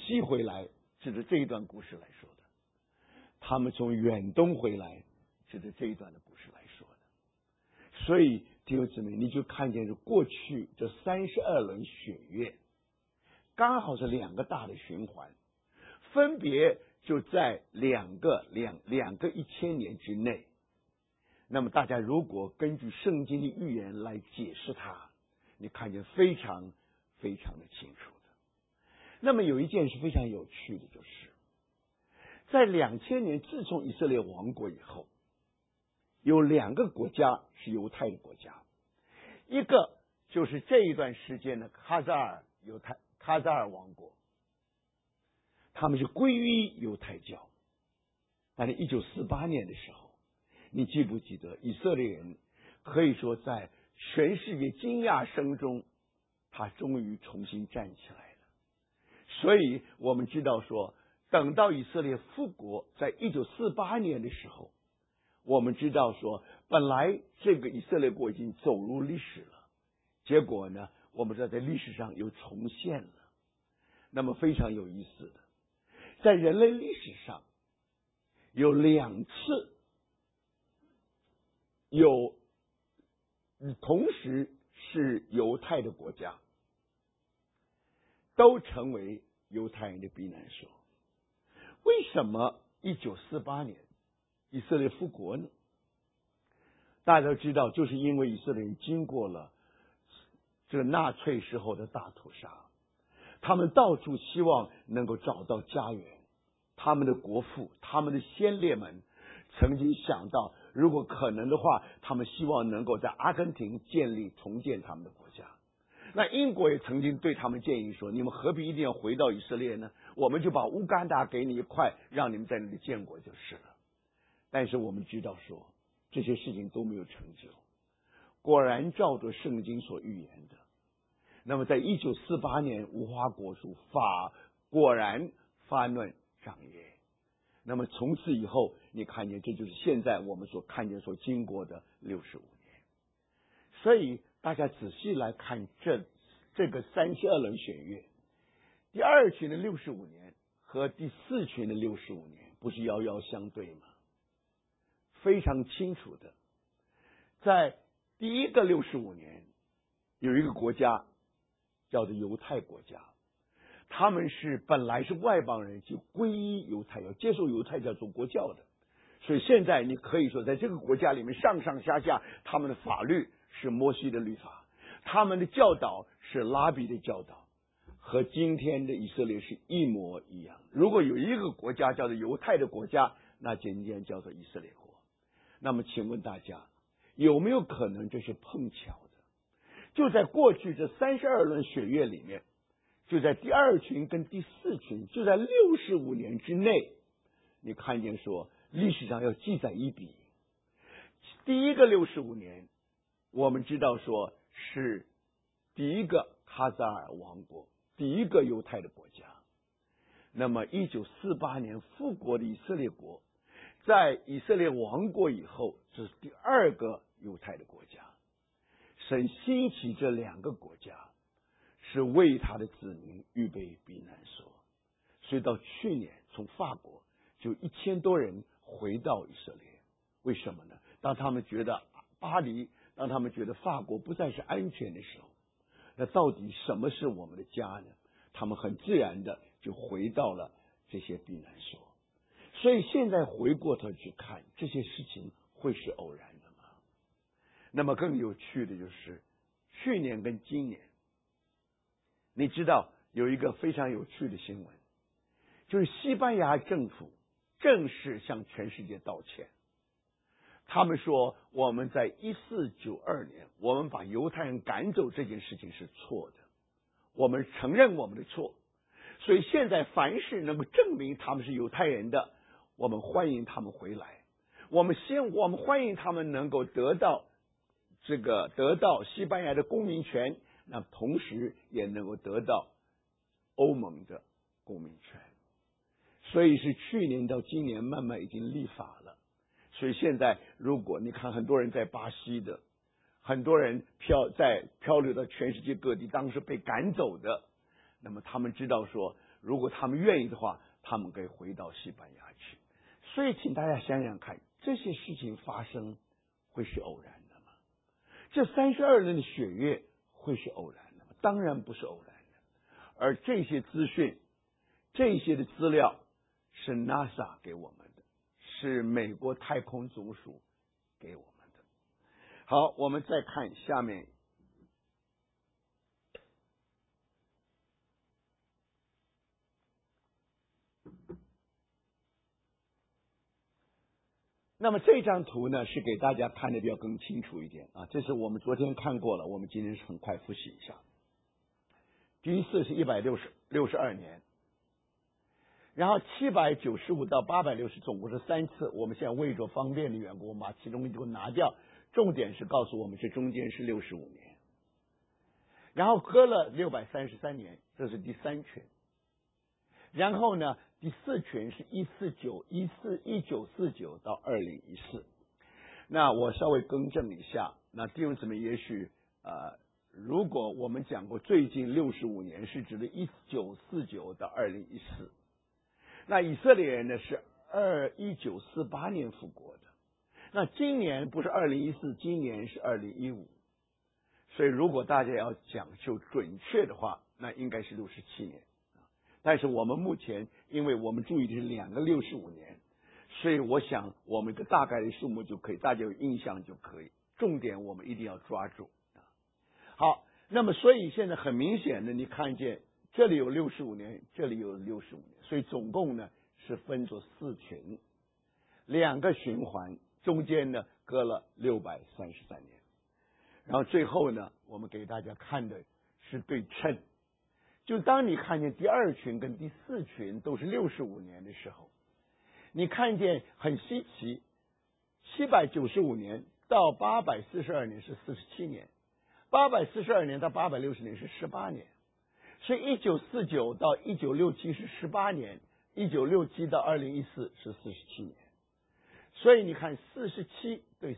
西回来，指着这一段故事来说的；他们从远东回来，指着这一段的故事来说的。所以弟兄姊妹，你就看见是过去这32轮血月，刚好是两个大的循环，分别就在两个1000年之内。那么大家如果根据圣经的预言来解释它，你看见非常非常的清楚的。那么有一件事非常有趣的，就是在2000年自从以色列亡国以后，有两个国家是犹太的国家，一个就是这一段时间的卡扎尔王国，他们是归于犹太教。但是1948年的时候，你记不记得以色列人可以说在全世界惊讶声中，他终于重新站起来了。所以我们知道说，等到以色列复国，在1948年的时候，我们知道说本来这个以色列国已经走入历史了，结果呢，我们知道在历史上又重现了。那么非常有意思的，在人类历史上有2次有同时是犹太的国家都成为犹太人的避难所。为什么1948年以色列复国呢？大家都知道，就是因为以色列人经过了这个纳粹时候的大屠杀，他们到处希望能够找到家园。他们的国父，他们的先烈们曾经想到，如果可能的话，他们希望能够在阿根廷重建他们的国家。那英国也曾经对他们建议说，你们何必一定要回到以色列呢？我们就把乌干达给你一块，让你们在那里建国就是了。但是我们知道说，这些事情都没有成就。果然照着圣经所预言的，那么在1948年无花果树果然发嫩长叶。那么从此以后，你看见这就是现在我们所看见所经过的65年。所以大家仔细来看这个32轮选月，第2群的65年和第4群的65年不是遥遥相对吗？非常清楚的，在第一个65年有一个国家叫做犹太国家，他们本来是外邦人，就皈依犹太教，接受犹太教做国教的。所以现在你可以说，在这个国家里面，上上下下他们的法律是摩西的律法，他们的教导是拉比的教导，和今天的以色列是一模一样。如果有一个国家叫做犹太的国家，那今天叫做以色列国。那么请问大家，有没有可能这是碰巧的？就在过去这32轮血月里面，就在第2群跟第4群，就在65年之内，你看见说历史上要记载一笔。第一个65年，我们知道说是第一个哈扎尔王国，第一个犹太的国家。那么1948年复国的以色列国，在以色列亡国以后，这是第2个犹太的国家。神兴起这2个国家，是为他的子民预备避难所。所以到去年，从法国就1000多人回到以色列。为什么呢？当他们觉得当他们觉得法国不再是安全的时候，那到底什么是我们的家呢？他们很自然的就回到了这些避难所。所以现在回过头去看，这些事情会是偶然的吗？那么更有趣的就是去年跟今年，你知道有一个非常有趣的新闻，就是西班牙政府正式向全世界道歉。他们说，我们在1492年我们把犹太人赶走这件事情是错的，我们承认我们的错。所以现在凡是能够证明他们是犹太人的，我们欢迎他们回来。我们欢迎他们能够得到西班牙的公民权，那同时也能够得到欧盟的公民权。所以是去年到今年慢慢已经立法了。所以现在如果你看很多人在巴西的，很多人漂流到全世界各地，当时被赶走的，那么他们知道说， 如果他们愿意的话，他们可以回到西班牙去。所以请大家想想看，这些事情发生会是偶然的吗？这32人的血月会是偶然的吗？当然不是偶然的。而这些资讯，这些的资料是 NASA 给我们的，是美国太空总署给我们的。好，我们再看下面。那么这张图呢，是给大家看的比较更清楚一点啊。这是我们昨天看过了，我们今天很快复习一下。第一次是162年，然后795到860，总共是3次。我们现在为着方便的缘故，我们把其中一个拿掉，重点是告诉我们这中间是65年。然后隔了633年，这是第3群。然后呢，第4群是1949到2014。那我稍微更正一下，那弟兄姊妹也许如果我们讲过最近65年是指的1949到2014，那以色列人呢是1948年复国的，那今年不是2014，今年是2015，所以如果大家要讲究准确的话，那应该是67年。但是我们目前，因为我们注意的是2个65年，所以我想我们的大概的数目就可以，大家有印象就可以。重点我们一定要抓住。好，那么所以现在很明显的，你看见这里有65年，这里有65年，所以总共呢是分作4群，2个循环，中间呢隔了633年。然后最后呢，我们给大家看的是对称。就当你看见第2群跟第4群都是65年的时候，你看见很稀奇，795年到842年是47年，842年到860年是18年，所以1949到1967是18年，1967到2014是47年。所以你看47对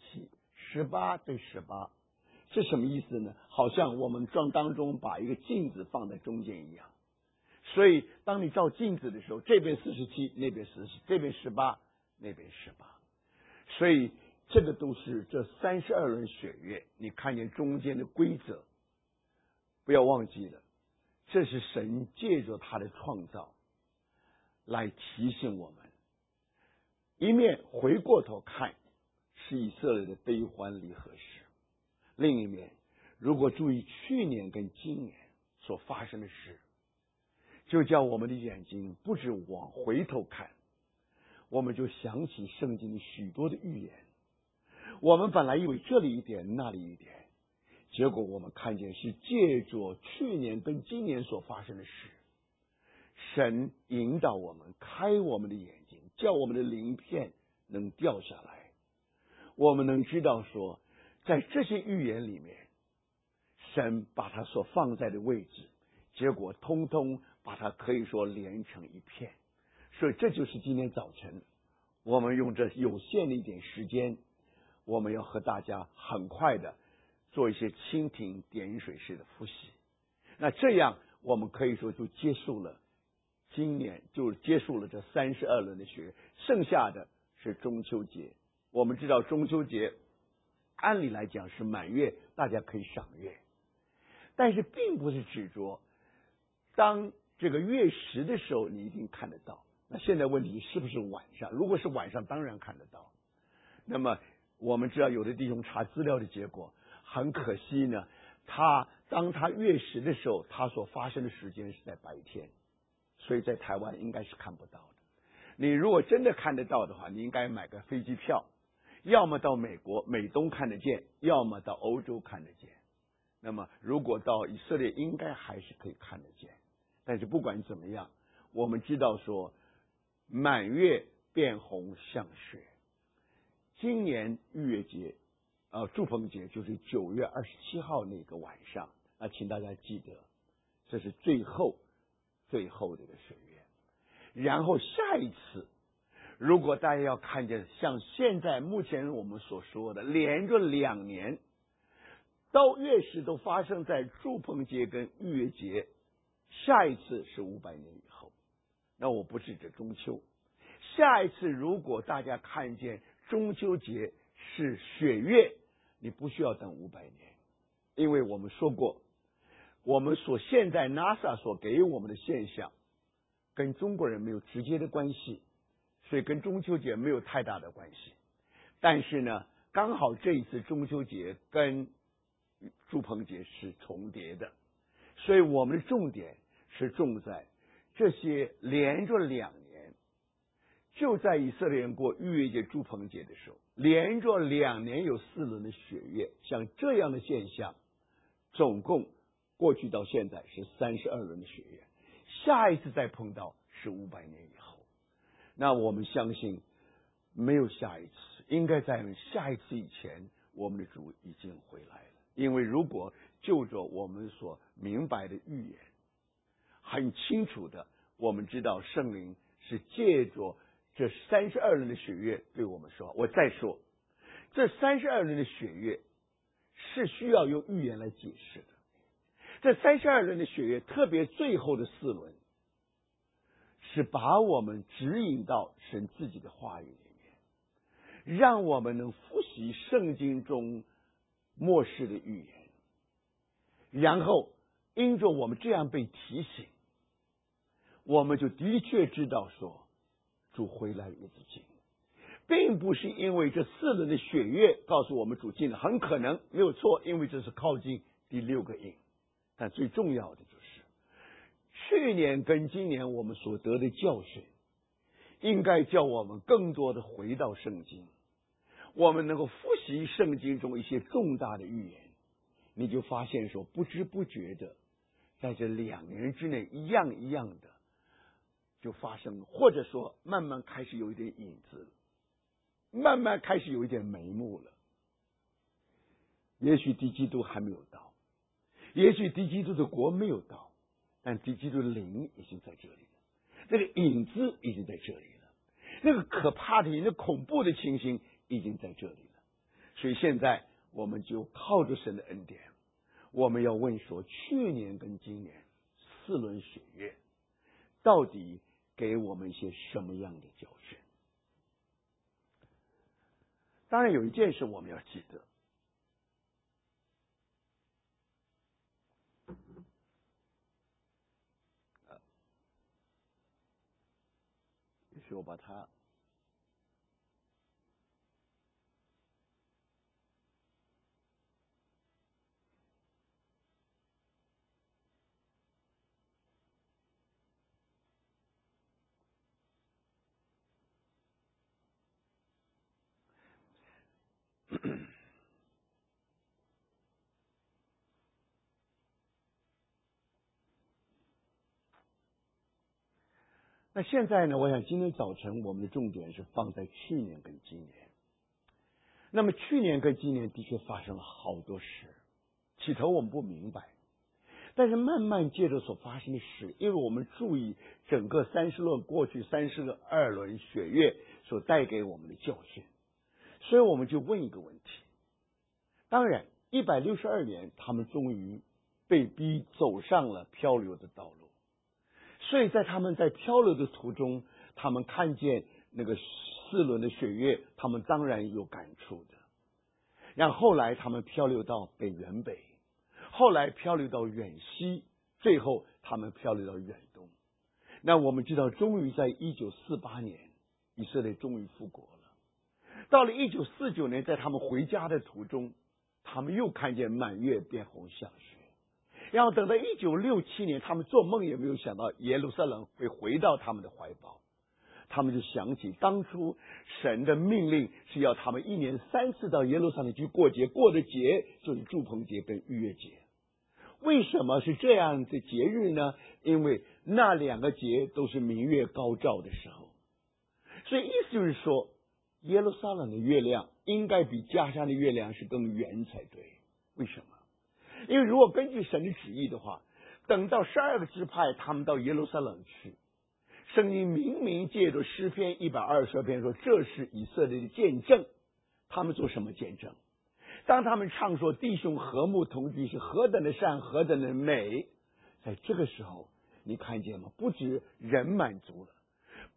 47，18对18。是什么意思呢？好像我们当中把一个镜子放在中间一样。所以当你照镜子的时候，这边47，那边47，这边18，那边18。所以这个都是这32轮血月，你看见中间的规则，不要忘记了，这是神借着他的创造来提醒我们。一面回过头看，是以色列的悲欢离合时。另一面，如果注意去年跟今年所发生的事，就叫我们的眼睛不止往回头看，我们就想起圣经的许多的预言。我们本来以为这里一点那里一点，结果我们看见是借着去年跟今年所发生的事，神引导我们，开我们的眼睛，叫我们的鳞片能掉下来，我们能知道说，在这些预言里面，神把它所放在的位置，结果通通把它可以说连成一片。所以这就是今天早晨我们用这有限的一点时间，我们要和大家很快的做一些蜻蜓点水式的复习。那这样我们可以说就结束了今年，就结束了这32轮的学，剩下的是中秋节。我们知道中秋节按理来讲是满月，大家可以赏月，但是并不是指着当这个月食的时候你一定看得到。那现在问题是不是晚上？如果是晚上，当然看得到。那么我们知道有的弟兄查资料的结果，很可惜呢，当他月食的时候，他所发生的时间是在白天，所以在台湾应该是看不到的。你如果真的看得到的话，你应该买个飞机票，要么到美国美东看得见，要么到欧洲看得见。那么如果到以色列，应该还是可以看得见。但是不管怎么样，我们知道说满月变红像雪。今年逾越节祝棚节就是9月27号那个晚上，请大家记得，这是最后的一个水月。然后下一次，如果大家要看见像现在目前我们所说的连着2年到月食都发生在祝棚节跟逾越节， 下一次是500年以后。那我不是指中秋，下一次如果大家看见中秋节是血月，你不需要等500年，因为我们说过，我们现在 NASA 所给予我们的现象跟中国人没有直接的关系，所以跟中秋节没有太大的关系。但是呢，刚好这一次中秋节跟住棚节是重叠的，所以我们的重点是重在这些连着2年，就在以色列人过逾越节、住棚节的时候，连着2年有4轮的血月，像这样的现象，总共过去到现在是32轮的血月，下一次再碰到是500年以后。那我们相信没有下一次，应该在下一次以前，我们的主已经回来了。因为如果就着我们所明白的预言，很清楚的，我们知道圣灵是借着这32轮的血月对我们说。我再说，这32轮的血月是需要用预言来解释的。这32轮的血月，特别最后的4轮，是把我们指引到神自己的话语里面，让我们能复习圣经中末世的预言，然后因着我们这样被提醒，我们就的确知道说主回来日子近，并不是因为这4轮的血月告诉我们主近了，很可能没有错，因为这是靠近第6个印。但最重要的就是去年跟今年我们所得的教训，应该叫我们更多的回到圣经，我们能够复习圣经中一些重大的预言，你就发现说不知不觉的在这2年之内一样一样的就发生了，或者说慢慢开始有一点影子了，慢慢开始有一点眉目了。也许敌基督还没有到，也许敌基督的国没有到，但敌基督的灵已经在这里了，那个影子已经在这里了，那个可怕的、那恐怖的情形已经在这里了。所以现在我们就靠着神的恩典，我们要问说，去年跟今年4轮血月到底给我们一些什么样的教训？当然有一件事我们要记得，也许我把它那现在呢，我想今天早晨我们的重点是放在去年跟今年。那么去年跟今年的确发生了好多事，起头我们不明白，但是慢慢借着所发生的事，因为我们注意整个30轮过去32轮血月所带给我们的教训，所以我们就问一个问题。当然162年他们终于被逼走上了漂流的道路，所以在他们在漂流的途中，他们看见那个4轮的血月，他们当然有感触的。然后后来他们漂流到北远北，后来漂流到远西，最后他们漂流到远东。那我们知道，终于在1948年，以色列终于复国了。到了1949年，在他们回家的途中，他们又看见满月变红像雪。然后等到1967年，他们做梦也没有想到耶路撒冷会回到他们的怀抱，他们就想起当初神的命令是要他们1年3次到耶路撒冷去过节，过的节就是住棚节跟逾越节。为什么是这样的节日呢？因为那2个节都是明月高照的时候，所以意思就是说，耶路撒冷的月亮应该比迦山的月亮是更圆才对。为什么？因为如果根据神的旨意的话，等到12个支派他们到耶路撒冷去，圣经明明借着诗篇122篇说，这是以色列的见证。他们做什么见证？当他们唱说弟兄和睦同居是何等的善，何等的美， 在这个时候，你看见吗？不止人满足了，